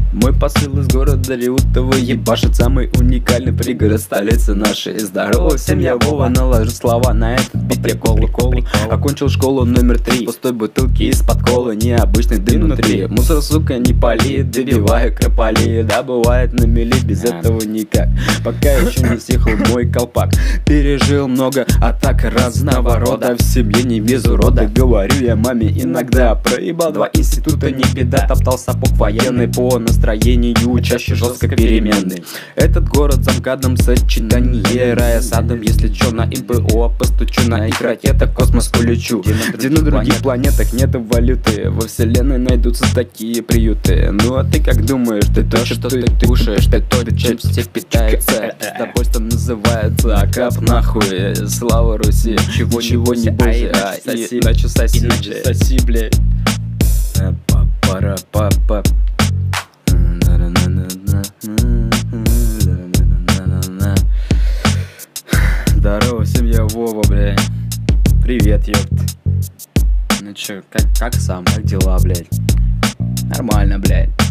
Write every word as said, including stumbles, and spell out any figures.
Мой посыл из города Реутова ебашит самый уникальный пригород столицы нашей. Здорово, всем я Вова, наложу слова на этот бит, я колу колу. Окончил школу номер три, пустой бутылки из-под колы, необычный дым внутри. Мусор, сука, не пали, добиваю крополи. Да бывает на мели, без этого никак. Пока еще не съехал мой колпак. Пережил много атак разного рода, в семье не без урода. Говорю я маме иногда, проебал два института, не беда. Топтал сапог военный по настроению, чаще жестко переменный. Этот город за МКАДом сочетание рая с адом. Если чё, на МПО постучу, на их ракетах в космос улечу. Где на других планетах нет валюты, во вселенной найдутся такие приюты. Ну а ты как думаешь, ты то, что ты кушаешь, ты то, чем все питается. Пиздобольство называется акап нахуй. Слава Руси, чего чего не бойся, а иначе соси, иначе соси, блядь. Пара-па-па. Здорово, всем я Вова, блядь. Привет, ёпт. Ну чё, как, как сам, как дела, блядь? Нормально, блядь.